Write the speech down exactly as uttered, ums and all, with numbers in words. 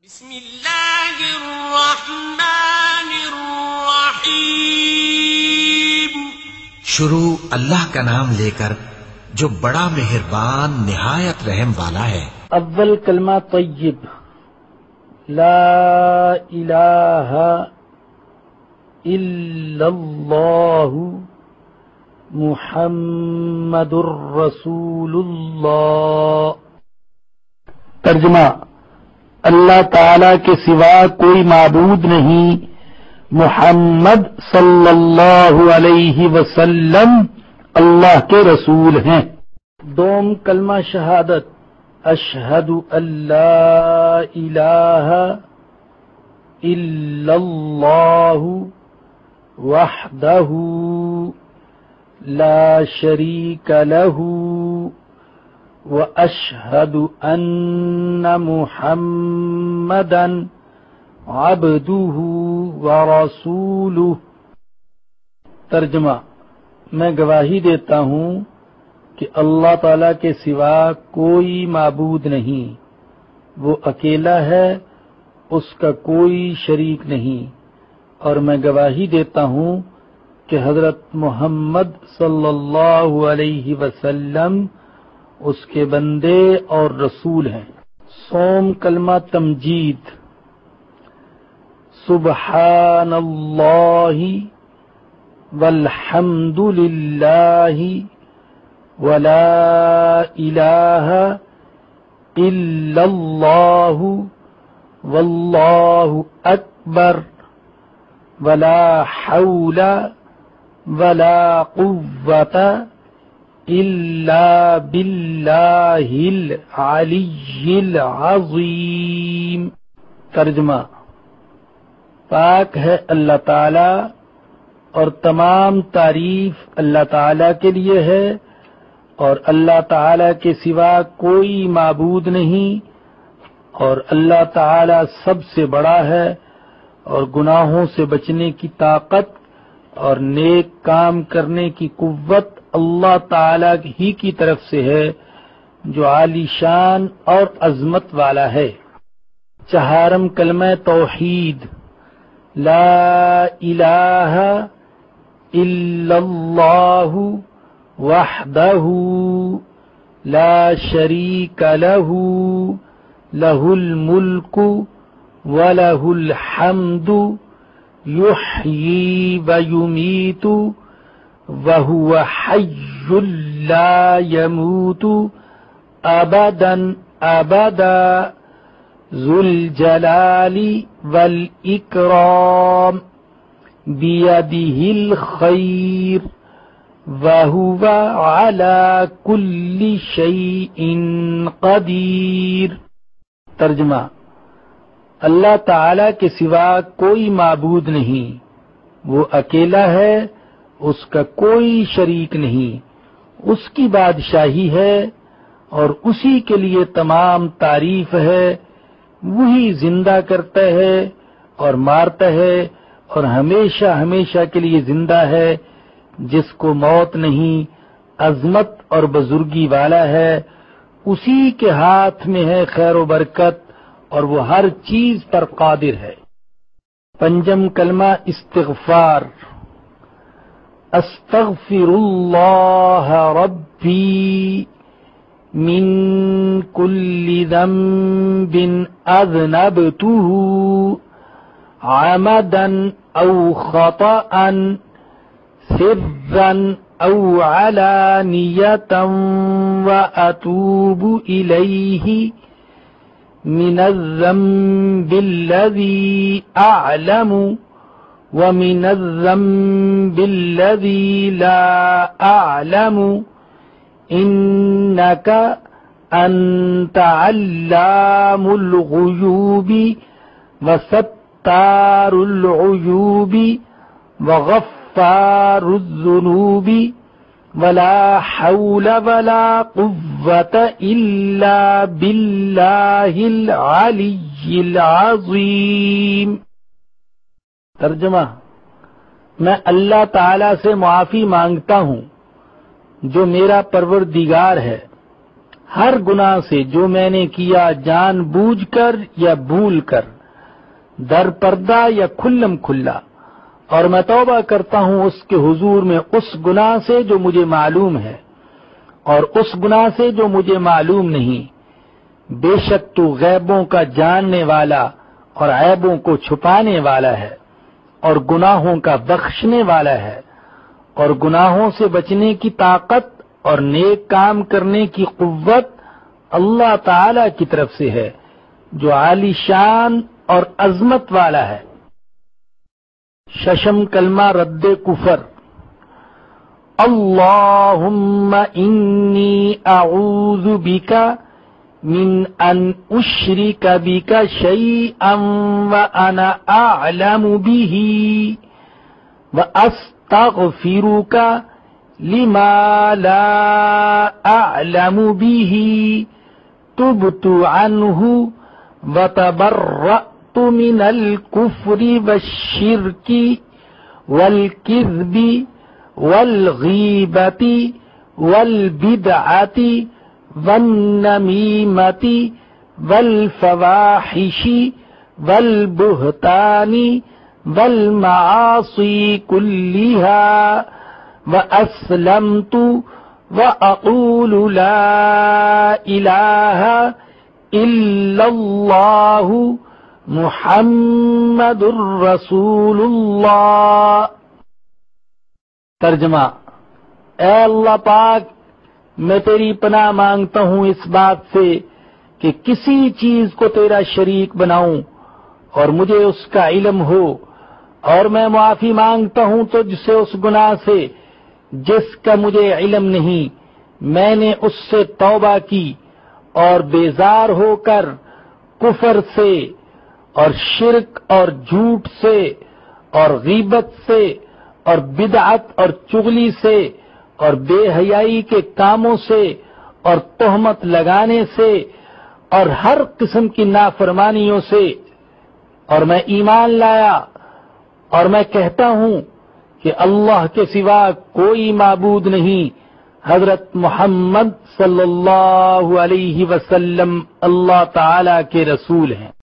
بسم اللہ الرحمن الرحیم۔ شروع اللہ کا نام لے کر جو بڑا مہربان نہایت رحم والا ہے۔ اول کلمہ طیب، لا الہ الا اللہ محمد الرسول اللہ۔ ترجمہ: اللہ تعالی کے سوا کوئی معبود نہیں، محمد صلی اللہ علیہ وسلم اللہ کے رسول ہیں۔ دوم کلمہ شہادت، اشہد ان لا الہ الا اللہ وحدہ لا شریک لہ واشہد ان محمدا عبدہ ورسولہ۔ ترجمہ: میں گواہی دیتا ہوں کہ اللہ تعالی کے سوا کوئی معبود نہیں، وہ اکیلا ہے، اس کا کوئی شریک نہیں، اور میں گواہی دیتا ہوں کہ حضرت محمد صلی اللہ علیہ وسلم اس کے بندے اور رسول ہیں۔ سوم کلمہ تمجید، سبحان اللہ والحمد للہ ولا الہ الا اللہ واللہ اکبر ولا حول ولا قوة الا باللہ العلی العظیم۔ ترجمہ: پاک ہے اللہ تعالی اور تمام تعریف اللہ تعالی کے لیے ہے، اور اللہ تعالی کے سوا کوئی معبود نہیں، اور اللہ تعالی سب سے بڑا ہے، اور گناہوں سے بچنے کی طاقت اور نیک کام کرنے کی قوت اللہ تعالی ہی کی طرف سے ہے جو عالی شان اور عظمت والا ہے۔ چہارم کلمہ توحید، لا الہ الا اللہ وحدہ لا شریک لہ لہ الملک ولہ الحمد یحیی ویمیت وَهُوَ حَيٌّ لَا يَمُوتُ أَبَدًا أَبَدًا ذُو الْجَلَالِ وَالْإِكْرَامِ بِيَدِهِ الْخَيْرُ وَهُوَ عَلَى كُلِّ شَيْءٍ قَدِيرٌ۔ ترجمہ: اللہ تعالی کے سوا کوئی معبود نہیں، وہ اکیلا ہے، اس کا کوئی شریک نہیں، اس کی بادشاہی ہے اور اسی کے لیے تمام تعریف ہے۔ وہی زندہ کرتا ہے اور مارتا ہے اور ہمیشہ ہمیشہ کے لیے زندہ ہے، جس کو موت نہیں، عظمت اور بزرگی والا ہے، اسی کے ہاتھ میں ہے خیر و برکت اور وہ ہر چیز پر قادر ہے۔ پنجم کلمہ استغفار، استغفر اللہ ربی من کل ذنب اذنبته عمدا او خطأ سرا او علانیة واتوب الیہ من الذنب الذی اعلم وَمِنَ الذَّنبِ الَّذِي لَا أَعْلَمُ إِنَّكَ أَنْتَ عَلَّامُ الْغُيُوبِ وَسَتَّارُ الْعُيُوبِ وَغَفَّارُ الذُّنُوبِ وَلَا حَوْلَ وَلَا قُوَّةَ إِلَّا بِاللَّهِ الْعَلِيِّ الْعَظِيمِ۔ ترجمہ: میں اللہ تعالی سے معافی مانگتا ہوں جو میرا پروردگار ہے، ہر گناہ سے جو میں نے کیا جان بوجھ کر یا بھول کر، در پردہ یا کھلم کھلا، اور میں توبہ کرتا ہوں اس کے حضور میں اس گناہ سے جو مجھے معلوم ہے اور اس گناہ سے جو مجھے معلوم نہیں۔ بے شک تو غیبوں کا جاننے والا اور عیبوں کو چھپانے والا ہے اور گناہوں کا بخشنے والا ہے، اور گناہوں سے بچنے کی طاقت اور نیک کام کرنے کی قوت اللہ تعالی کی طرف سے ہے جو عالی شان اور عظمت والا ہے۔ ششم کلمہ رد کفر۔ اللہم انی اعوذ بک من ان اشرک بک شیئا وانا اعلم به واستغفرک لما لا اعلم به تبت عنہ وتبرأت من الكفر والشرك والكذب والغیبت والبدعت والنمیمت والفواحش والبہتان والمعاصی کلها واسلمت واقول لا الہ الا اللہ محمد الرسول اللہ۔ ترجمہ: اے اللہ پاک، میں تیری پناہ مانگتا ہوں اس بات سے کہ کسی چیز کو تیرا شریک بناؤں اور مجھے اس کا علم ہو، اور میں معافی مانگتا ہوں تجھ سے اس گناہ سے جس کا مجھے علم نہیں۔ میں نے اس سے توبہ کی اور بیزار ہو کر کفر سے اور شرک اور جھوٹ سے اور غیبت سے اور بدعت اور چغلی سے اور بے حیائی کے کاموں سے اور تہمت لگانے سے اور ہر قسم کی نافرمانیوں سے، اور میں ایمان لایا اور میں کہتا ہوں کہ اللہ کے سوا کوئی معبود نہیں۔ حضرت محمد صلی اللہ علیہ وسلم اللہ تعالی کے رسول ہیں۔